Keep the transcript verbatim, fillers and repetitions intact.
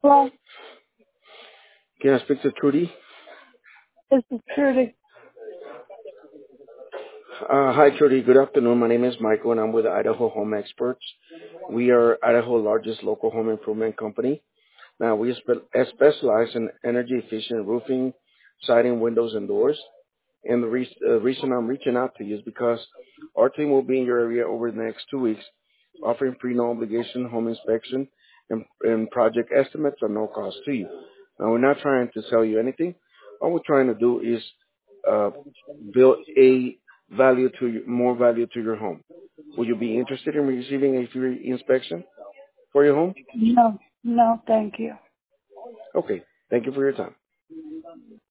Well, Can I speak to Trudy? this is Trudy. Uh, hi, Trudy. Good afternoon. My name is Michael, and I'm with Idaho Home Experts. We are Idaho's largest local home improvement company. Now, we spe- uh, specialize in energy-efficient roofing, siding, windows, and doors. And the re- uh, reason I'm reaching out to you is because our team will be in your area over the next two weeks, offering free no-obligation home inspection and, and project estimates at no cost to you. Now, we're not trying to sell you anything. All we're trying to do is uh, build a value to you, more value to your home. Would you be interested in receiving a free inspection for your home? No, no, thank you. Okay. Thank you for your time.